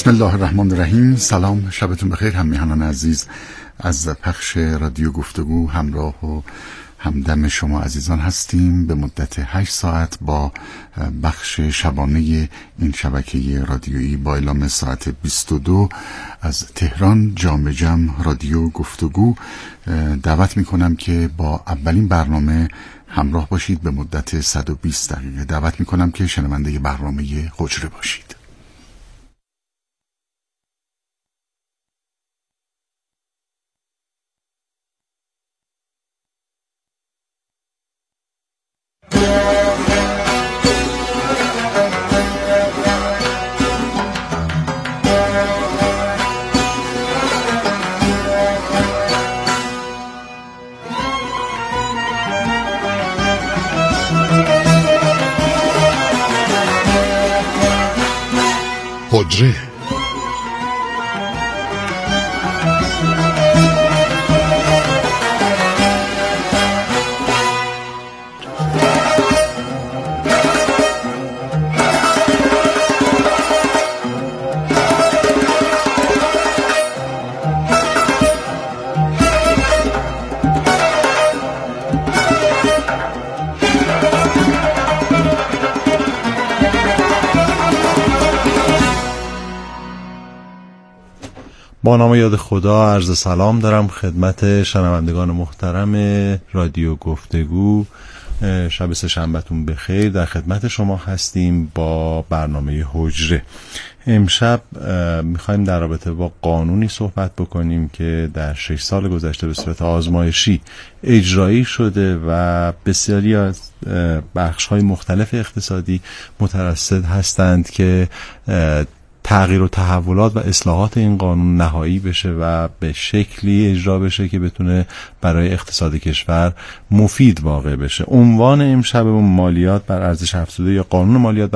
بسم الله الرحمن الرحیم. سلام، شبتون بخیر همراهان عزیز. از پخش رادیو گفتگو همراه و همدم شما عزیزان هستیم به مدت 8 ساعت با بخش شبانه این شبکه رادیویی با اعلام ساعت 22 از تهران جام جم رادیو گفتگو. دعوت میکنم که با اولین برنامه همراه باشید به مدت 120 دقیقه. دعوت میکنم که شنونده برنامه حجره باشید. حجره با نام یاد خدا عرض سلام دارم خدمت شنوندگان محترم رادیو گفتگو. شب سه‌شنبه‌تون بخیر. در خدمت شما هستیم با برنامه حجره. امشب میخوایم در رابطه با قانونی صحبت بکنیم که در 6 سال گذشته به صورت آزمایشی اجرایی شده و بسیاری از بخش‌های مختلف اقتصادی مترصد هستند که تغییر و تحولات و اصلاحات این قانون نهایی بشه و به شکلی اجرا بشه که بتونه برای اقتصاد کشور مفید واقع بشه. عنوان امشبمون مالیات بر ارزش افزوده یا قانون مالیات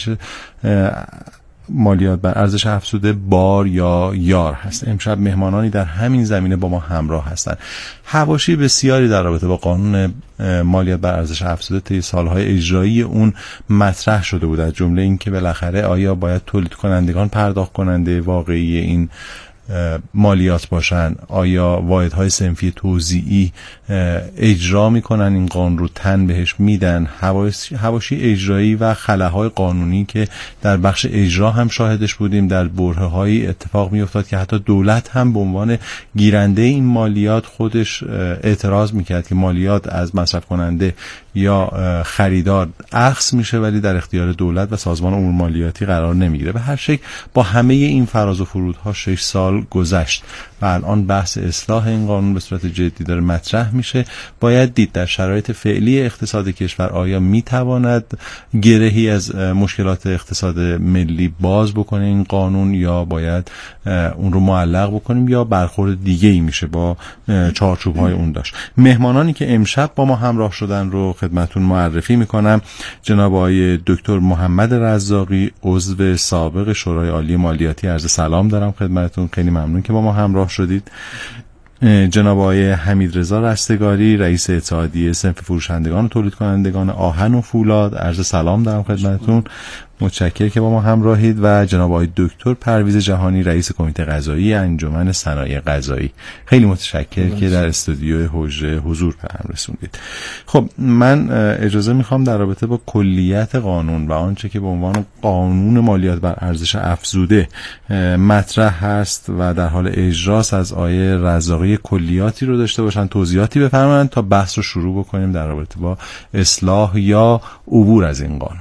بر ارزش افزوده بار یا یار هست. امشب مهمانانی در همین زمینه با ما همراه هستند. حواشی بسیاری در رابطه با قانون مالیات بر ارزش افزوده طی سالهای اجرایی اون مطرح شده بود، از جمله این که بالاخره آیا باید تولید کنندگان پرداخت کننده واقعی این مالیات باشن، آیا واحدهای صنفی توزیعی اجرا میکنن این قانون رو، تن بهش میدن، حواشی اجرایی و خلاهای قانونی که در بخش اجرا هم شاهدش بودیم. در برهه‌های اتفاق میافتاد که حتی دولت هم به عنوان گیرنده این مالیات خودش اعتراض میکرد که مالیات از مصرف کننده یا خریدار اخذ میشه ولی در اختیار دولت و سازمان امور مالیاتی قرار نمیگیره. به هر شکل با همه این فراز و فرودها 6 سال گذشت و الان بحث اصلاح این قانون به صورت جدی داره مطرح میشه. باید دید در شرایط فعلی اقتصاد کشور آیا میتواند گرهی از مشکلات اقتصاد ملی باز بکنه این قانون یا باید اون رو معلق بکنیم یا برخورد دیگه ای میشه با چارچوب‌های اون داشت. مهمانانی که امشب با ما همراه شدن رو خدمتون معرفی میکنم. جناب آقای دکتر محمد رزاقی، عضو سابق شورای عالی مالیاتی، عرض سلام دارم خدمتون. خیلی ممنون که با ما همراه شدید. جناب آقای حمیدرضا رستگاری، رئیس اتحادیه صنف فروشندگان و تولید کنندگان آهن و فولاد، عرض سلام دارم خدمتتون. متشکرم که با ما همراهید. و جناب آقای دکتر پرویز جهانی، رئیس کمیته قضایی انجمن صنایع غذایی، خیلی متشکرم که در استودیو حجره حضور فرم رسوندید. خب من اجازه میخوام در رابطه با کلیت قانون و آنچه که به عنوان قانون مالیات بر ارزش افزوده مطرح هست و در حال اجراست از آقای رزاقی کلیاتی رو داشته باشن، توضیحاتی بفرمایند تا بحث رو شروع بکنیم در رابطه با اصلاح یا عبور از این قانون.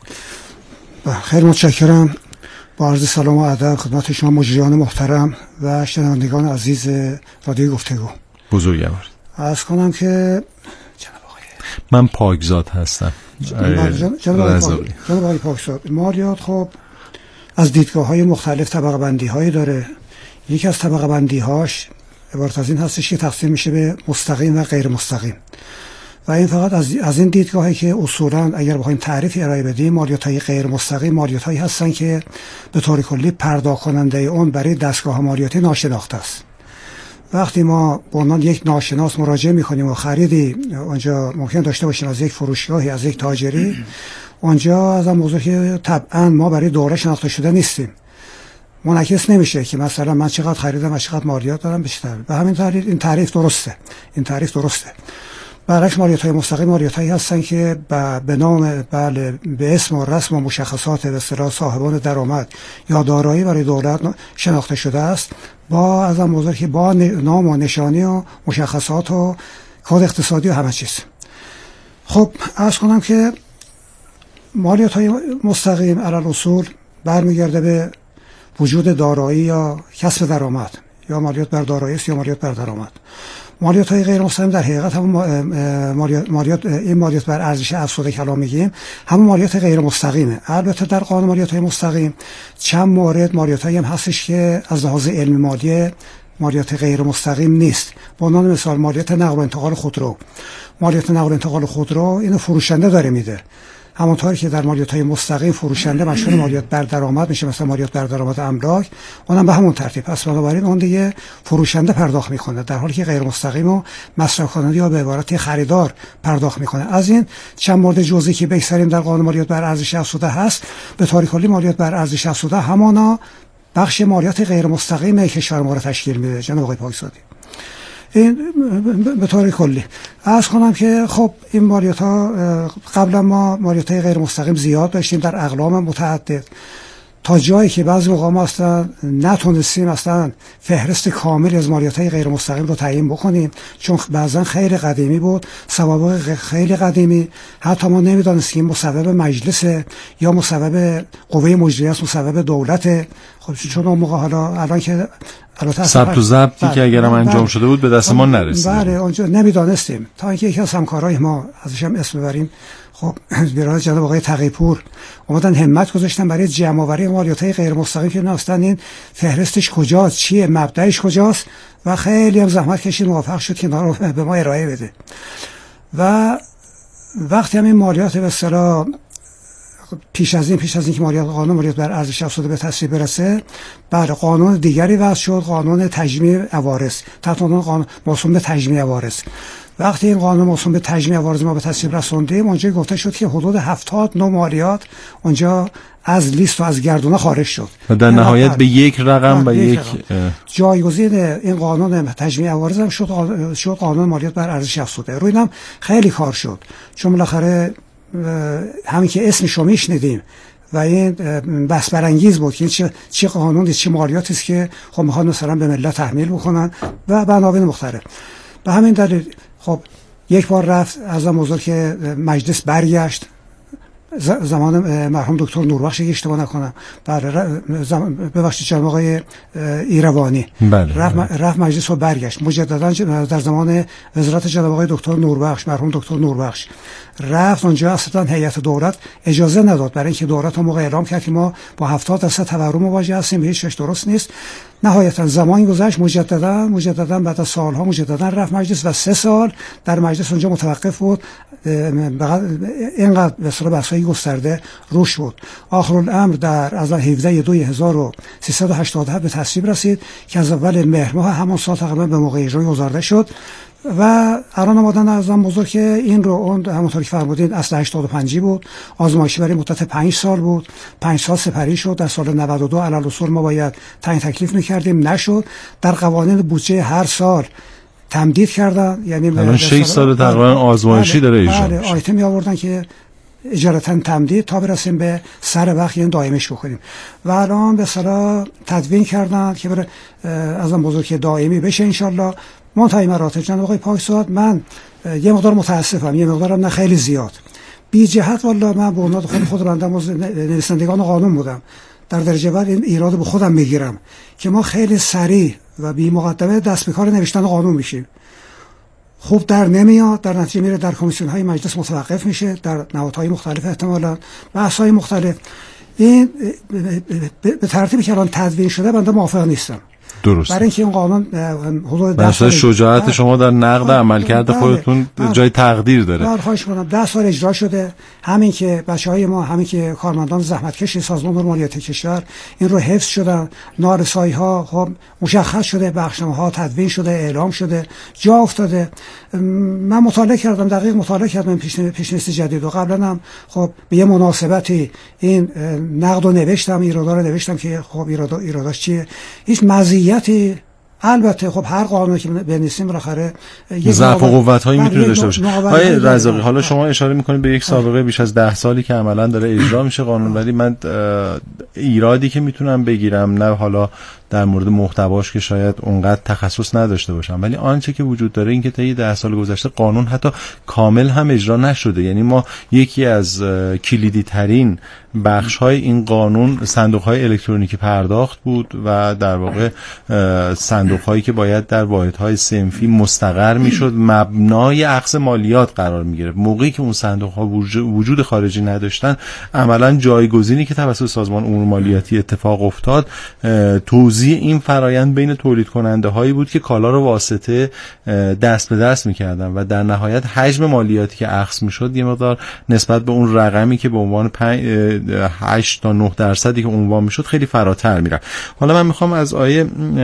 خیلی متشکرم. با عرض سلام و ادب خدمت شما مجریان محترم و شنوندگان عزیز رادیو گفتگو. بزرگوار. عرض کنم که من پاکزاد هستم. جناب آقای پاکزاد، مالیات خب از دیدگاه‌های مختلف طبقه بندی‌هایی داره. یکی از طبقه بندی‌هاش عبارت از این هستش که تقسیم میشه به مستقیم و غیر مستقیم و این فقط از این دیدگاهی که اصولا اگر بخوایم تعریفی ارائه بدیم، مالیات‌های غیر مستقیم مالیات‌هایی هستن که به طور کلی پرداخت کننده اون برای دستگاه مالیاتی ناشناخته است. وقتی ما به عنوان یک ناشناس مراجعه می‌کنیم و خریدی اونجا ممکن داشته باشیم از یک فروشگاهی، از یک تاجری، اونجا از این موضوع که طبعا ما برای دوره شناخته شده نیستیم منعکس نمیشه که مثلا من چقدر خریدم و چقدر مالیات دارم بیشتر. به همین دلیل این تعریف درسته. برعکس مالیات‌های مستقیم مالیات‌هایی هستن که به نام به اسم و رسم و مشخصات به اصطلاح صاحبان درآمد یا دارایی برای دولت شناخته شده است، با از آن بزرگ که با نام و نشانی و مشخصات و کد اقتصادی و همه چیز. خب عرض کنم که مالیات‌های مستقیم علی الاصول برمیگرده به وجود دارایی یا کسب درآمد، یا مالیات بر دارایی است یا مالیات بر درآمد. مالیات‌های غیر مستقیم در حقیقت همون مالیات بر ارزش افزوده که الان میگیم همون مالیات غیر مستقیمه. البته در قانون مالیات‌های مستقیم چند مورد مالیات‌هایی هم هستش که از لحاظ علمی مالی مالیات غیر مستقیم نیست. به عنوان مثال مالیات نقل و انتقال خودرو. مالیات نقل و انتقال خودرو اینو فروشنده داره میده. همونطوری که در مالیات‌های مستقیم فروشنده مشمول مالیات بر درآمد میشه، مثلا مالیات بر درآمد املاک، اونم به همون ترتیب. پس بنابراین اون دیگه فروشنده پرداخت میکنه، در حالی که غیر مستقیم و مصرف کننده یا به عبارت خریدار پرداخت میکنه. از این چند مورد جزئی که بگذاریم در قانون مالیات بر ارزش افزوده هست، به طور کلی مالیات بر ارزش افزوده همانا بخش مالیات غیر مستقیم کشور ما رو تشکیل میده. جناب آقای پاکزادی، این به طور کلی عرض کنم که خب این مالیات ها قبلا ما مالیات های غیر مستقیم زیاد داشتیم در اقلام متعدد، تا جایی که بعضی موقع ما اصلا نتونستیم اصلا فهرست کامل از مالیات های غیر مستقیم رو تعیین بکنیم، چون بعضا خیلی قدیمی بود، سوابق خیلی قدیمی، حتی ما نمیدانستیم مصوب مجلس یا مصوب قوه مجریه است، مصوب دولت. خب چون اون موقع حالا الان که ثبت و ضبطی که اگرم انجام شده بود به دست ما نرسید. بله اونجا نمیدانستیم، تا اینکه یکی از همکارای ما ازش هم اسم ببریم، خب برای جناب آقای تقی‌پور اومدن همت گذاشتن برای جمع آوری مالیات‌های غیر مستقیم که اصلا این فهرستش کجاست، چیه، مبدأش کجاست، و خیلی هم زحمت کشید موافق شد که اینا رو به ما ارائه بده. و وقتی هم این مالیات به اصطلاح پیش از این که قانون مالیات بر ارزش افزوده به تصویب برسه، بعد قانون دیگری وضع شد، قانون تجمیع عوارض، تحت عنوان قانون موسوم به تجمیع عوارض. وقتی این قانون موسوم به تجمیع عوارض ما به تصویب رسوندیم، اونجا گفته شد که حدود 70 نوع مالیات اونجا از لیست و از گردونه خارج شد و در نهایت به یک رقم و یک جایگزین این قانون تجمیع عوارض هم شد قانون مالیات بر ارزش افزوده. روی اینم خیلی کار شد، چون بالاخره همین که اسمش رو میشنیدیم و این بحث برانگیز بود که چه قانونی، چه مالیاتی است که خب میخوان مثلا به ملت تحمیل بکنن و عناوین مختلف. به همین دلیل خب یک بار رفت از آن بزرگ که مجلس برگشت زمان مرحوم دکتر نوربخش اگه اشتباه نکنم، ببخشید جناب آقای ایروانی، رفت مجلس رو برگشت مجددا در زمان وزارت جناب آقای دکتر نوربخش، مرحوم دکتر نوربخش رفت اونجا، اصلا هیئت دولت اجازه نداد، برای اینکه دولت اون موقع اعلام کرد که ما با 70% تورم مواجه هستیم، هیچ درست نیست. نهایتا زمان گذشت، مجددا بعد از سالها مجددا رفت مجلس و 3 سال در مجلس اونجا متوقف بود. اینقدر به اصطلاح بحث‌های گسترده روش بود. آخرالامر در از 17/2/1387 به تصویب رسید که از اول مهر ماه همون سال تقریبا به موقع اجرا گذارده شد و الان آمدن از آن بزرگ که این رو اون همونطوری که فرمودید اصل 85 بود، آزمایشی برای مدت 5 سال بود، 5 سال سپری شد. در سال 92 علی الاصول ما باید تعیین تکلیف می‌کردیم، نشد. در قوانین بودجه هر سال تمدید کردن، یعنی الان 6 سال تقریبا آزمایشی داره اجرا میشه. آیتمی آوردن که اجارتا تمدید تا برسیم به سر وقت یعنی دائمیش بکنیم و الان به اصطلاح تدوین کردن که برای از آن بزرگ دائمی بشه ان شاء الله. منتهی مراتب جناب آقای پاکزاد، من یه مقدار متاسفم، یه مقدارم نه خیلی زیاد بی جهت، والله من به عنوان خود بنده از نویسندگان قانون بودم، در درجه اول این ایراد به خودم میگیرم که ما خیلی سریع و بی مقدمه دست به کار نوشتن قانون میشیم، خوب در نمیاد، در نتیجه میره در کمیسیون های مجلس متوقف میشه، در نهادهای مختلف احتمالاً بحث های مختلف. این به ترتیبی که الان تدوین شده بنده موافق نیستم. درست. برای اینکه این قانون حدود 10 سال شجاعت شما در نقد عملکرد خودتون جای تقدیر داره. خواهش می‌کنم 10 سال اجرا شده. همین که بچه‌های ما، همین که کارمندان زحمتکش سازمان امور مالیاتی کشور این رو حفظ شدن، نارسایی‌ها خب مشخص شده، بخشنامه‌ها تدوین شده، اعلام شده، جا افتاده. من مطالعه کردم پیشنهاد جدید و قبلا هم خب به یه مناسبتی این نقد رو نوشتم، ایرادا رو نوشتم که خب ایراداش چیه. هیچ مزیتی البته خب هر قانونی که بنویسیم بالاخره ضعف و قوت‌هایی میتونه داشته باشه. آقای رزاقی، حالا شما اشاره میکنید به یک سابقه بیش از 10 سالی که عملاً داره اجرا میشه قانون، ولی من ایرادی که میتونم بگیرم، نه حالا در مورد محتواش که شاید اونقدر تخصص نداشته باشم، ولی آنچه که وجود داره این که طی 10 سال گذشته قانون حتی کامل هم اجرا نشده. یعنی ما یکی از کلیدی ترین بخش های این قانون صندوق های الکترونیکی پرداخت بود و در واقع صندوق هایی که باید در واحد های صنفی مستقر میشد، مبنای اخذ مالیات قرار می گرفت. موقعی که اون صندوق ها وجود خارجی نداشتن، عملا جایگزینی که توسط سازمان امور مالیاتی اتفاق افتاد توزیع این فرایند بین تولید کننده هایی بود که کالا رو واسطه دست به دست میکردن و در نهایت حجم مالیاتی که اخذ میشد یه مقدار نسبت به اون رقمی که به عنوان 8 تا 9% که عنوان میشد خیلی فراتر میره. حالا من میخوام از آقای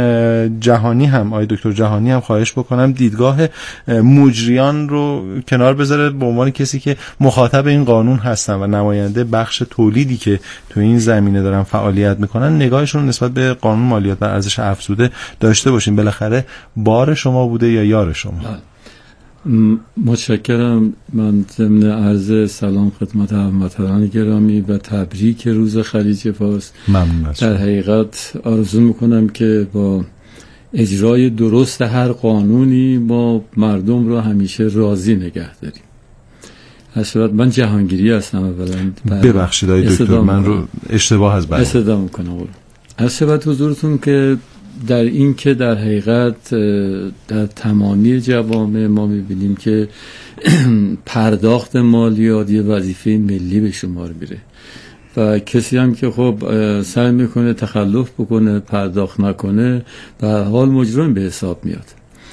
دکتر جهانی هم خواهش بکنم دیدگاه مجریان رو کنار بذاره به عنوان کسی که مخاطب این قانون هستن و نماینده بخش تولیدی که تو این زمینه دارن فعالیت میکنن، نگاهشون نسبت به قانون مالیات بر ارزش افزوده داشته باشین. بالاخره بار شما بوده یا یار شما؟ متشکرم. من ضمن عرض سلام خدمت هموطنان گرامی و تبریک روز خلیج فارس. ممنون. در حقیقت آرزو میکنم که با اجرای درست هر قانونی ما مردم رو همیشه راضی نگه داریم. حسابت من جهانگیری هستم. اولا ببخشید آقای دکتر، من رو اشتباه از بعد استفاده میکنم. حسابت حضورتون که در این که در حقیقت در تمامی جوامع ما میبینیم که پرداخت مالیات یه وظیفه ملی به شمار میره و کسی هم که خب سعی میکنه تخلف بکنه، پرداخت نکنه، به هر حال مجرم به حساب میاد.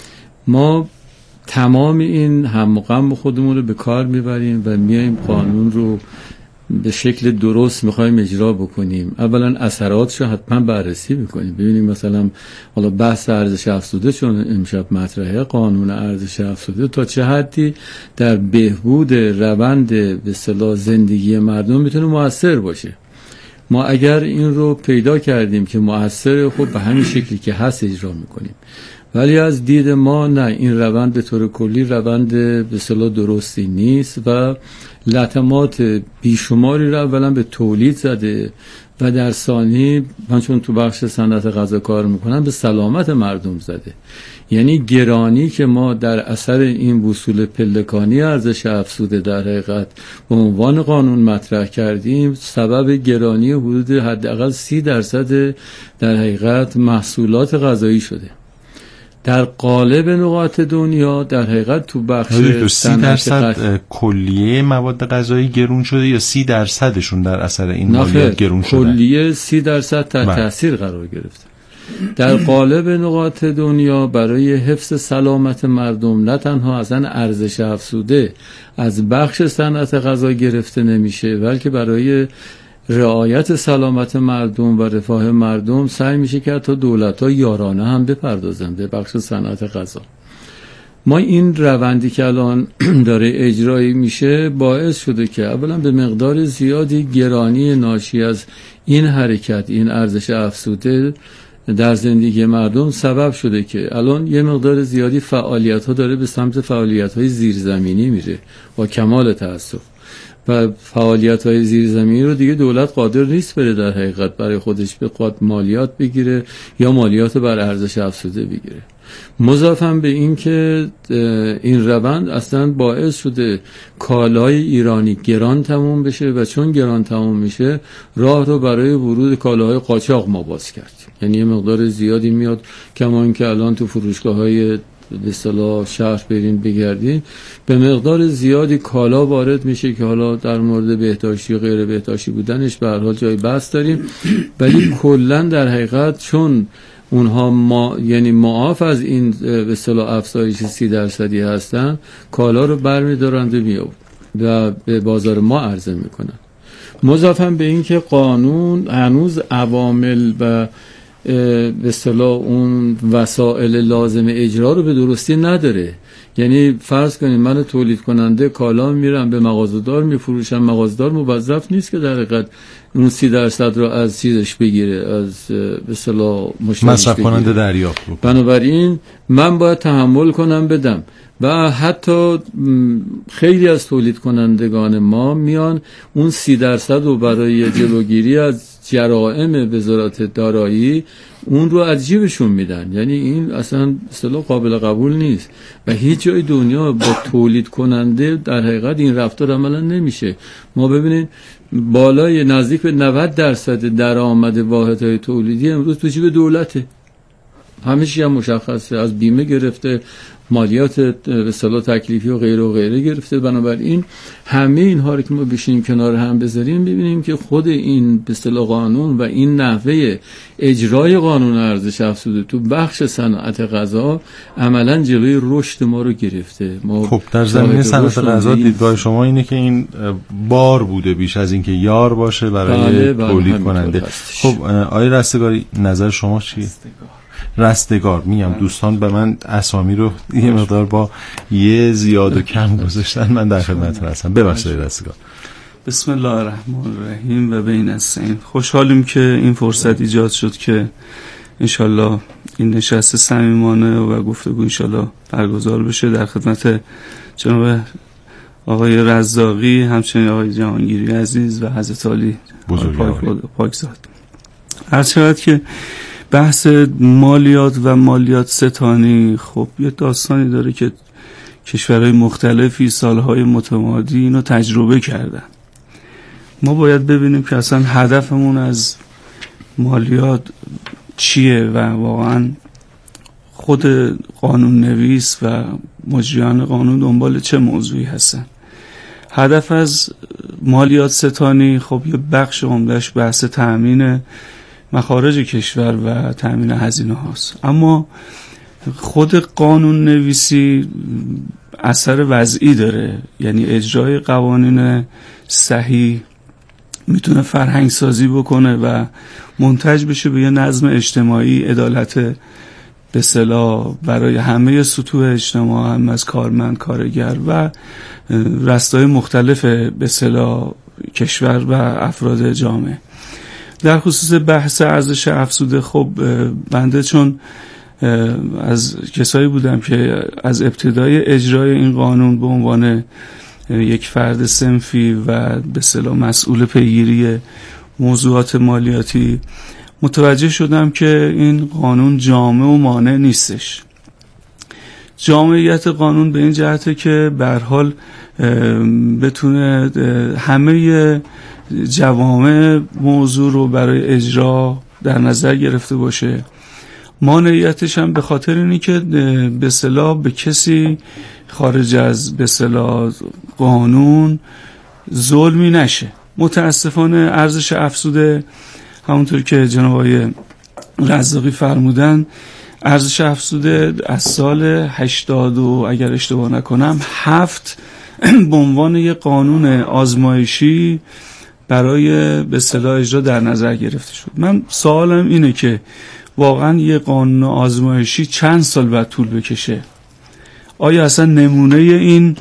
ما تمام این هم و غم خودمون رو به کار میبریم و میایم قانون رو به شکل درست میخوایم اجرا بکنیم. اولا اثراتش رو حتما بررسی میکنیم، ببینیم مثلا حالا بحث ارزش افزوده چون امشب مطرحه، قانون ارزش افزوده تا چه حدی در بهبود روند به اصطلاح زندگی مردم میتونه مؤثر باشه. ما اگر این رو پیدا کردیم که مؤثر، خب به همین شکلی که هست اجرا میکنیم. ولی از دید ما نه، این روند به طور کلی روند به اصطلاح درستی نیست و لطمات بیشماری را اولا به تولید زده و در ثانی، من چون تو بخش صنعت غذا کار میکنم، به سلامت مردم زده. یعنی گرانی که ما در اثر این وصول پلکانی ارزش افزوده در حقیقت به عنوان قانون مطرح کردیم، سبب گرانی حدود حداقل 30% در حقیقت محصولات غذایی شده. در قالب نقاط دنیا در حقیقت تو بخش 30% کلیه مواد غذایی گرون شده یا 30%شون در اثر این مالیات گرون شده؟ کلیه 30% تحت تاثیر قرار گرفته. در قالب نقاط دنیا برای حفظ سلامت مردم نه تنها اصلا ارزش افزوده از بخش صنعت غذا گرفته نمیشه، بلکه برای رعایت سلامت مردم و رفاه مردم سعی میشه که حتی دولت‌ها یارانه هم بپردازن به بخش صنعت غذا. ما این روندی که الان داره اجرایی میشه باعث شده که اولا به مقدار زیادی گرانی ناشی از این حرکت، این ارزش افزوده در زندگی مردم سبب شده که الان یه مقدار زیادی فعالیت‌ها داره به سمت فعالیت‌های زیرزمینی میره با کمال تأسف. و فعالیت‌های زیرزمینی رو دیگه دولت قادر نیست بره در حقیقت برای خودش بخواد مالیات بگیره یا مالیات بر ارزش افزوده بگیره. مضافاً به این که این روند اصلا باعث شده کالای ایرانی گران تموم بشه و چون گران تموم میشه راه رو برای ورود کالاهای قاچاق ما باز کردیم. یعنی یه مقدار زیادی میاد، کما اینکه الان تو فروشگاه‌های به اصطلاح شهر برین بگردین به مقدار زیادی کالا وارد میشه که حالا در مورد بهداشتی و غیر بهداشتی بودنش به هر حال جای بحث داریم، ولی کلا در حقیقت چون اونها یعنی معاف از این به اصطلاح افزایش 30% هستن، کالا رو برمی‌دارند و به بازار ما عرضه میکنن. مضافاً به این که قانون هنوز عوامل و به اصطلاح اون وسایل لازم اجرا رو به درستی نداره. یعنی فرض کنید من تولید کننده کالا میرم به مغازه‌دار میفروشم، مغازه‌دار موظف نیست که در حقیقت اون 30% رو از چیزش بگیره، از به اصطلاح مصرف کننده دریافت بکنه. بنابراین من باید تحمل کنم بدم. و حتی خیلی از تولید کنندگان ما میان اون 30% رو برای جلوگیری از جرائم وزارت دارایی اون رو از جیبشون میدن. یعنی این اصلا اصطلاح قابل قبول نیست و هیچ جای دنیا با تولید کننده در حقیقت این رفتار عملا نمیشه. ما ببینید بالای نزدیک به 90% درآمد واحدهای تولیدی امروز تو جیب دولته. همیشه هم مشخصه، از بیمه گرفته، مالیات به اصطلاح تکلیفی و غیره گرفته. بنابراین همه اینها رو که ما بشینیم کنار هم بذاریم ببینیم که خود این به اصطلاح قانون و این نحوه اجرای قانون ارزش افزوده تو بخش صنعت غذا عملا جلوی رشد ما رو گرفته. خب در زمینه صنعت غذا دیدگاه شما اینه که این بار بوده بیش از اینکه یار باشه برای تولید کننده. خب آقای رستگاری نظر شما چیه؟ رستگار میگم دوستان به من اسامی رو یه مقدار با یه زیاد و کم گذاشتن، من در خدمتتون هستم. ببخشید رستگار. بسم الله الرحمن الرحیم و بین السین. خوشحالیم که این فرصت ایجاد شد که انشالله این نشست صمیمانه و گفتگو انشالله برگزار بشه در خدمت جناب آقای رزاقی، همچنین آقای جهانگیری عزیز و حضرت علی پاکزاد. هر چقدر که بحث مالیات و مالیات ستانی خب یه داستانی داره که کشورهای مختلفی سالهای متمادی اینو تجربه کردن. ما باید ببینیم که اصلا هدفمون از مالیات چیه و واقعا خود قانون نویس و مجریان قانون دنبال چه موضوعی هستن. هدف از مالیات ستانی خب یه بخش عمده‌اش بحث تأمین مخارج کشور و تأمین هزینه هاست، اما خود قانون نویسی اثر وضعی داره. یعنی اجرای قوانین صحیح میتونه فرهنگ سازی بکنه و منتج بشه به یه نظم اجتماعی، عدالت به اصطلاح برای همه سطوح اجتماع، هم از کارمند، کارگر و رستای مختلف به اصطلاح کشور و افراد جامعه. در خصوص بحث ارزش افزوده خب بنده چون از کسایی بودم که از ابتدای اجرای این قانون به عنوان یک فرد صنفی و به اصطلاح مسئول پیگیری موضوعات مالیاتی متوجه شدم که این قانون جامع و مانع نیستش. جامعیت قانون به این جهته که به هر حال بتونه همه جوامع موضوع رو برای اجرا در نظر گرفته باشه. مانعیتش هم به خاطر اینی که به اصطلاح به کسی خارج از به اصطلاح قانون ظلمی نشه. متاسفانه ارزش افزوده همونطور که جناب آقای رزاقی فرمودن، ارزش افزوده از سال 80 اگر اشتباه نکنم 7 به عنوان یک قانون آزمایشی برای به اصطلاح اجرا در نظر گرفته شد. من سوالم اینه که واقعا یه قانون آزمایشی چند سال باید طول بکشه؟ آیا اصلا نمونه این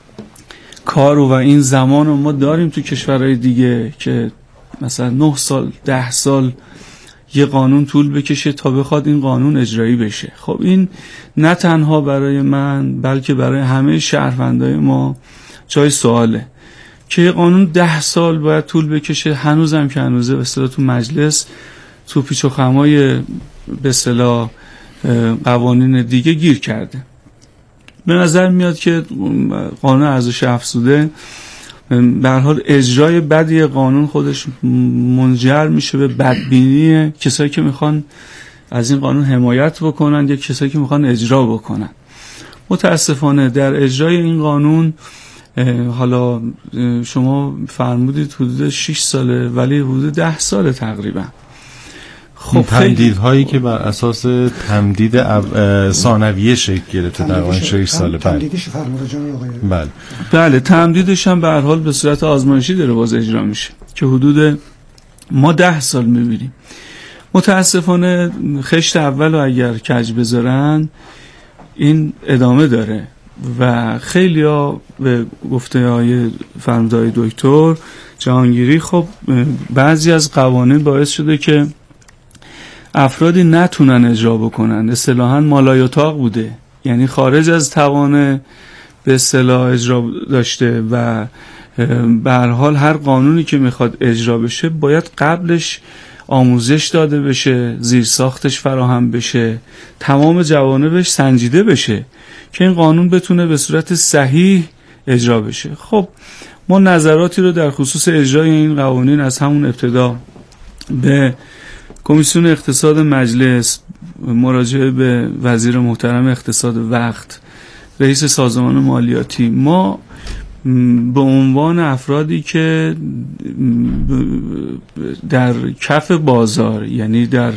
کار و این زمان رو ما داریم تو کشورهای دیگه که مثلا 9 سال 10 سال یه قانون طول بکشه تا بخواد این قانون اجرایی بشه؟ خب این نه تنها برای من بلکه برای همه شهروندای ما جای سواله که یه قانون 10 سال باید طول بکشه. هنوزم که هنوزه به اصطلاح تو مجلس تو پیچ و خمای به اصطلاح قوانین دیگه گیر کرده. به نظر میاد که قانون ارزش افزوده به هر حال اجرای بدی قانون خودش منجر میشه به بدبینی کسایی که میخوان از این قانون حمایت بکنن یا کسایی که میخوان اجرا بکنن. متاسفانه در اجرای این قانون حالا شما فرمودید حدود 6 ساله ولی حدود 10 ساله تقریبا. خب تمدیدهایی که بر اساس تمدید ثانویه شکل گرفته در اون 6 سال بعد. تمدیدش فرموده جان آقای. بله تمدیدش هم به هر حال به صورت آزمایشی داره باز اجرا میشه که حدود ما 10 سال میبینیم. متاسفانه خشت اول رو اگر کج بذارن این ادامه داره و خیلی ها به گفته های فرموده دکتر جهانگیری خب بعضی از قوانین باعث شده که افرادی نتونن اجرا بکنن، اصطلاحاً مالایاتاق بوده، یعنی خارج از توان به اصطلاح اجرا داشته و به هر حال هر قانونی که میخواد اجرا بشه باید قبلش آموزش داده بشه، زیرساختش فراهم بشه، تمام جوانبش سنجیده بشه که این قانون بتونه به صورت صحیح اجرا بشه. خب ما نظراتی رو در خصوص اجرای این قوانین از همون ابتدا به کمیسیون اقتصاد مجلس، مراجعه به وزیر محترم اقتصاد وقت، رئیس سازمان مالیاتی، ما به عنوان افرادی که در کف بازار، یعنی در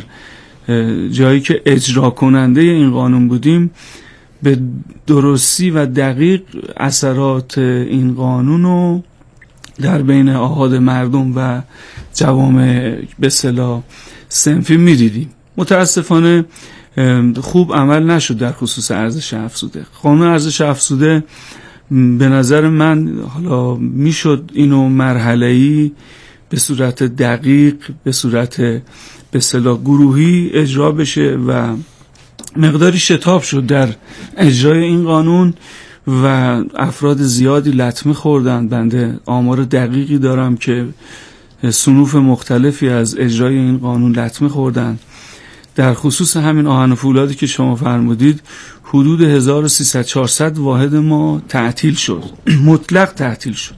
جایی که اجرا کننده این قانون بودیم، به درستی و دقیق اثرات این قانون رو در بین آحاد مردم و جوامع به اصطلاح صنفی می‌دیدیم. متاسفانه خوب عمل نشد در خصوص ارزش افزوده. قانون ارزش افزوده به نظر من حالا میشد اینو مرحله‌ای به صورت دقیق، به صورت به اصطلاح گروهی اجرا بشه و مقداری شتاب شد در اجرای این قانون و افراد زیادی لطمه خوردن. بنده آمار دقیقی دارم که صنوف مختلفی از اجرای این قانون لطمه خوردن. در خصوص همین آهن و فولادی که شما فرمودید حدود 1300-400 واحد ما تعطیل شد، مطلق تعطیل شد.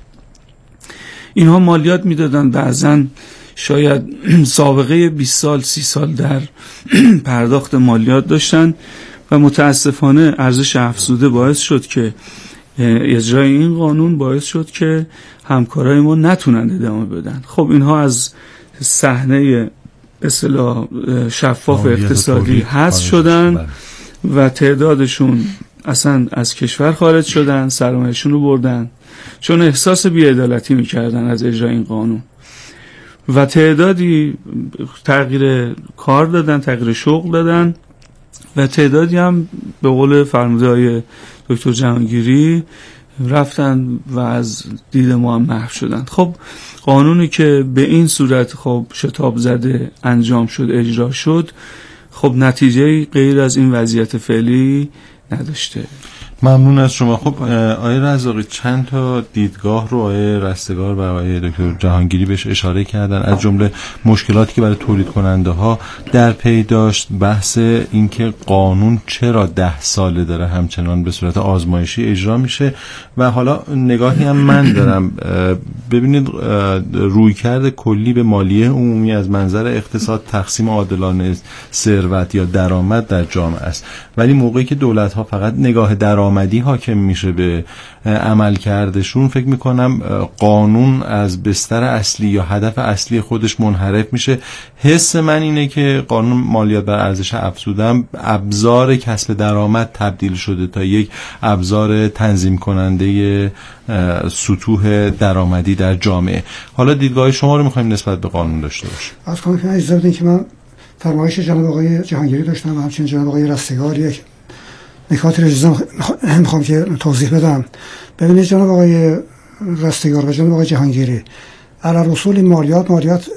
اینها مالیات میدادن، بعضن شاید سابقه 20 سال 30 سال در پرداخت مالیات داشتن و متاسفانه ارزش افزوده باعث شد که اجرای این قانون باعث شد که همکارای ما نتونن ادامه بدن. خب اینها از صحنه اصطلاح شفاف اقتصادی حذف شدن و تعدادشون اصلا از کشور خارج شدن، سرمایه‌شون رو بردن چون احساس بی‌عدالتی می‌کردن از اجرای این قانون، و تعدادی تغییر کار دادن، تغییر شغل دادن و تعدادی هم به قول فرموده‌های دکتر جهانگیری رفتن و از دید ما هم محو شدن. خب قانونی که به این صورت خب شتاب زده انجام شد، اجرا شد، خب نتیجه غیر از این وضعیت فعلی نداشته. ممنون از شما. خب آقای رزاقی چند تا دیدگاه رو آقای رستگار و آقای دکتر جهانگیری بهش اشاره کردن، از جمله مشکلاتی که برای تولید کننده ها در پی داشت، بحث اینکه قانون چرا 10 ساله داره همچنان به صورت آزمایشی اجرا میشه، و حالا نگاهی هم من دارم. ببینید رویکرد کلی به مالیه عمومی از منظر اقتصاد تقسیم عادلانه ثروت یا درآمد در جامعه است، ولی موقعی که دولت ها فقط نگاه درآمدی حاکم میشه به عمل کردشون، فکر میکنم قانون از بستر اصلی یا هدف اصلی خودش منحرف میشه. حس من اینه که قانون مالیات بر ارزش افزوده ابزار کسب درآمد تبدیل شده تا یک ابزار تنظیم کننده سطوح درآمدی در جامعه. حالا دیدگاه شما رو میخوایم نسبت به قانون داشته باشیم. از کامل اجازه بدین که من فرمایش جناب آقای جهانگیری داشتم و همچنین جناب آقای رستگار یک نکاتی رو میخوام که توضیح بدم. ببینید جناب آقای رستگار و جناب آقای جهانگیری، علی رسول مالیات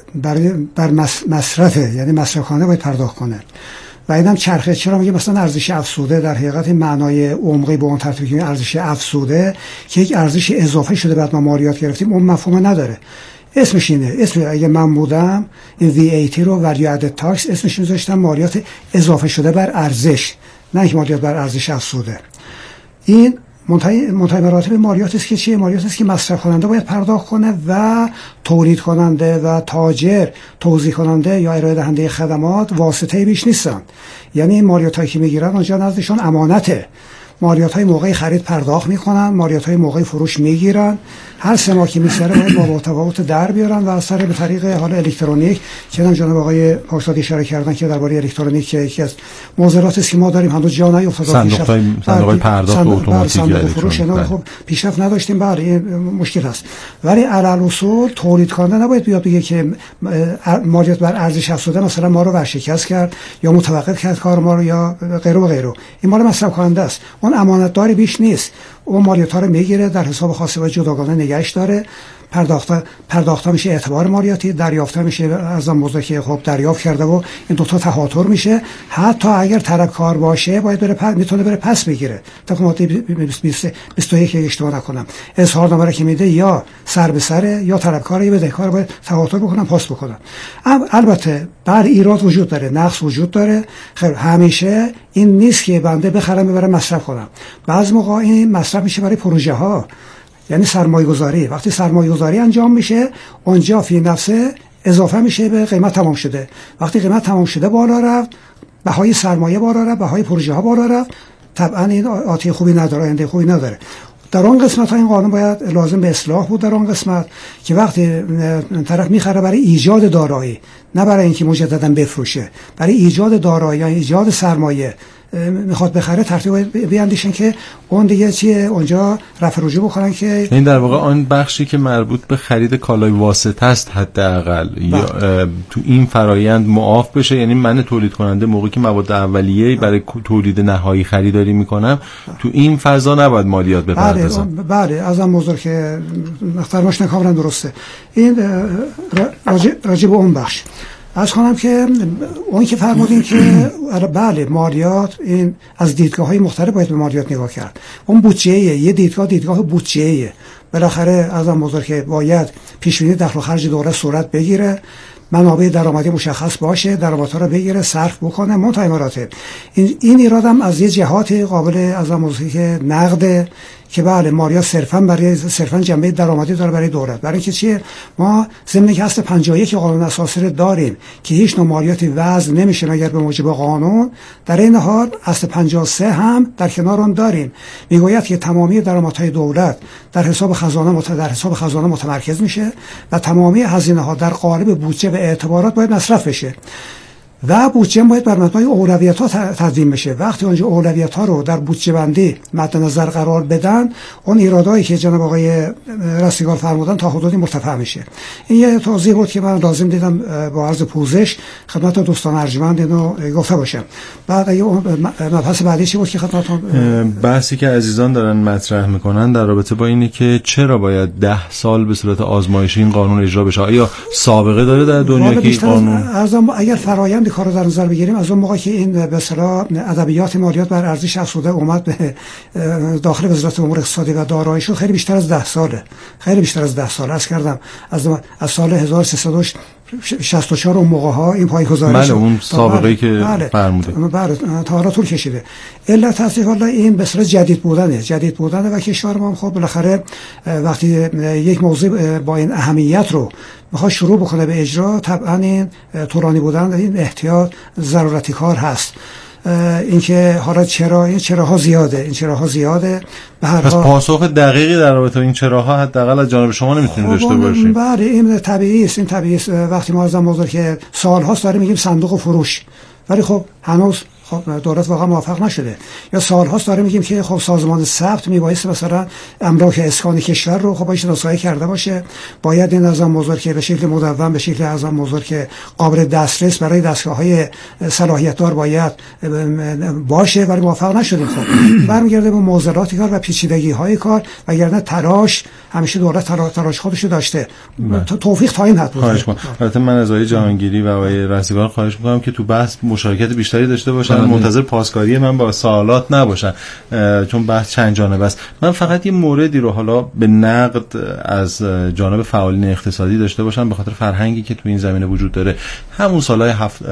بر مصرفه، یعنی مصرفخانه باید پرداخت کنه و اینم چرخه. چرا میگه مثلا ارزش افزوده؟ در حقیقت معنای عمقی به اون ترتیبی که ارزش افزوده که یک ارزش اضافه شده بعد ما مالیات گرفتیم، اون مفهوم نداره. اسمش اینه، اسم اگه من بودم این VAT رو value added tax اسمش میذاشتم مالیات اضافه شده بر ارزش، نه مالیات بر ارزش افزوده. این منتهی مراتب مالیات است که چیه؟ مالیات است که مصرف کننده باید پرداخت کنه و تولید کننده و تاجر، توزیع کننده یا ارائه دهنده خدمات واسطه‌ای بیش نیستن. یعنی این مالیاتایی که میگیرن اونجا نزدشون امانته مالیات‌های موقعی خرید پرداخت میکنن، مالیات‌های موقعی فروش میگیرن، هر 3 ماه که میگذره باید با تفاوت در بیارن و از طریق به طریق حال الکترونیک که جناب آقای پاکزاد اشاره کردن که درباره الکترونیک که یکی از معضلاتی است که ما داریم هنوز جا نیفتاده. صندوق پرداخت اتوماتیک فروش خب پیشرفت نداشتیم، بله این مشکل هست. ولی علی الاصول تولید کننده نباید بیاد بگه که مالیات بر ارزش افزوده مثلا ما رو ورشکست کرد یا متوقف کرد کار ما رو یا غیره و غیره. این مال مصرف کننده است، اون امانتداری بیش نیست. اون مالیات‌ها رو میگیره، در حساب خاص و جداگانه نگهش داره، پرداخت میشه اعتبار مالیاتی، دریافت میشه از اون موضوع که خب دریافت کرده و این دو تا تهاتر میشه. حتی اگر طلبکار باشه باید بره میتونه بره پس بگیره. تا ماده 21 اشتباه نکنم اظهارنامه که میده یا سر به سر یا طلبکار یا بدهکار باید تهاتر بکنن پاس بکنن. البته بر ایراد وجود داره، نقص وجود داره. خیر همیشه این نیست که بنده بخرم ببرم مصرف کنم. بعضی موقع این مصرف میشه برای پروژه ها، یعنی سرمایه گذاری. وقتی سرمایه گذاری انجام میشه اونجا فی نفسه اضافه میشه به قیمت تمام شده. وقتی قیمت تمام شده بالا رفت، بهای سرمایه بالا رفت، بهای پروژه ها بالا رفت، طبعا این آتی خوبی نداره، آینده خوبی نداره. در اون قسمت ها این قانون باید لازم به اصلاح بود. در اون قسمت که وقتی طرف میخره برای ایجاد دارایی، نه برای اینکه مجددا بفروشه، برای ایجاد دارایی یا ایجاد سرمایه میخواد بخره، ترتیب بیاندیشن که اون دیگه چیه اونجا رفع رجوع بکنن که این در واقع آن بخشی که مربوط به خرید کالای واسطه است حداقل یا تو این فرایند معاف بشه. یعنی من تولید کننده موقعی که مواد اولیه برای تولید نهایی خریداری میکنم تو این فضا نباید مالیات بپردازم. بله از اون موضوع که محترمش کاملا درسته. این راجع به اون بخش از خانم که اون که فرمودین که بله مالیات این از دیدگاه‌های مختلف باید به مالیات نگاه کرد. اون بودجه‌ایه، یه دیدگاه بودجه‌ایه. بالاخره از اون موضوع که باید پیش‌بینی دخل و خرج دوره صورت بگیره، منابع درآمدی مشخص باشه، درآمدها رو بگیره، صرف بکنه. منتهی مراتب این ایراد هم از یه جهات قابل از اون موضوعی که نقد که بله مالیات صرفاً جنبه درآمدی داره برای دولت. برای اینکه چیه ما ضمن که اصل 51 قانون اساسی رو داریم که هیچ نوع مالیاتی وضع نمیشه مگر به موجب قانون، در این حال اصل 53 هم در کنار اون داریم، میگوید که تمامی درآمدهای دولت در حساب خزانه متمرکز میشه و تمامی هزینه‌ها در قالب بودجه و اعتبارات باید مصرف بشه و بودجه باید بر مبنای اولویت‌ها تنظیم بشه. وقتی اونجا اولویت‌ها رو در بودجه بندی مد نظر قرار بدن، اون ایرادایی که جناب آقای رستگار فرمودن تا حدودی مرتفع میشه. این یه توضیح بود که من لازم دیدم با عرض پوزش خدمت دوستان ارجمند اینو گفته باشم. بعد مبحث بعدی چی بود که خدمتتون بحثی که عزیزان دارن مطرح میکنن در رابطه با اینه که چرا باید 10 سال به صورت آزمایشی این قانون اجرا بشه؟ آیا سابقه داره در دنیا که این قانون اگر فرآیند کارو در نظر بگیریم از اون موقع که این به اصطلاح ادبیات مالیات بر ارزش افزوده اومد به داخل وزارت امور اقتصادی و دارایی شد، خیلی بیشتر از 10 ساله، خیلی بیشتر از 10 سال عرض کردم. از سال 1364 اون موقع ها این پایه‌گذاری شد. اون سابقه‌ای که فرموده بله تا حالا طول کشیده. علت اصلی حالا این به اصطلاح جدید بودنه و کشور ما خب بالاخره وقتی یک موضوع با این اهمیت رو میخواد شروع بکنه به اجرا، طبعا این طولانی بودن این احتیاط ضرورتی کار هست. اینکه حالا چرا این چراها زیاده به هر حال پاسخ دقیقی در رابطه با این چراها حداقل از جانب شما نمیتونیم داشته باشیم. بله این طبیعی است. وقتی ما از موضوع که سال‌هاست داریم میگیم صندوق فروش، ولی خب هنوز خب دولت واقعا موفق نشده، یا سال‌هاست داره میگیم که خب سازمان ثبت میبایست مثلا املاک اسکان کشور رو خب باید شناسایی کرده باشه، باید این از موضوع که به شکل مدون به شکل از موضوع که قابل دسترس برای دستگاه‌های صلاحیت دار باید باشه، ولی موفق نشدیم. خب برمیگرده به معضلات کار و پیچیدگی‌های کار، وگرنه تلاش همیشه دولت تلاش خودش رو داشته. توفیق تا این حد بود. خواهش می‌کنم. البته من از آقای جهانگیری و آقای رستگار خواهش می‌کنم که تو بحث مشارکت بیشتری داشته باشن، منتظر پاسکاری من با سوالات نباشن، چون بحث چند جانبه است. من فقط یه موردی رو حالا به نقد از جانب فعالین اقتصادی داشته باشم، به خاطر فرهنگی که تو این زمینه وجود داره. همون سالهای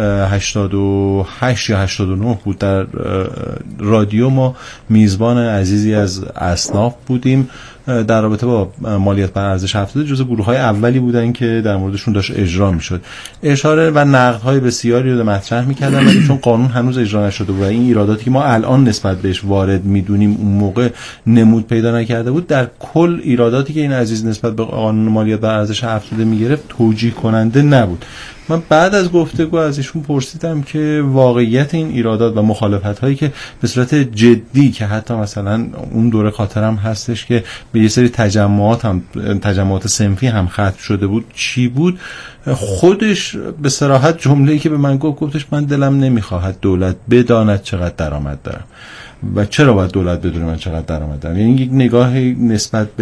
88 یا 89 بود، در رادیو ما میزبان عزیزی از اصناف بودیم در رابطه با مالیات بر ارزش افزوده. جزو گروه‌های اولی بودن که در موردشون داشت اجرا می‌شد. اشاره و نقدهای بسیاری رو مطرح می‌کردن، ولی چون قانون هنوز اجرا اجرا نشده بود و این ایراداتی که ما الان نسبت بهش وارد میدونیم اون موقع نمود پیدا نکرده بود، در کل ایراداتی که این عزیز نسبت به قانون مالیات بر ارزش افزوده میگرفت توجیه کننده نبود. من بعد از گفتگو از ایشون پرسیدم که واقعیت این ایرادات و مخالفت هایی که به صورت جدی که حتی مثلا اون دوره خاطرم هستش که به یه سری تجمعات صنفی هم ختم شده بود چی بود، خودش به صراحت جمله‌ای که به من گفتش من دلم نمیخواهد دولت بداند چقدر درآمد دارم. و چرا باید دولت بدونه من چقدر درآمد دارم؟ یعنی یک نگاه نسبت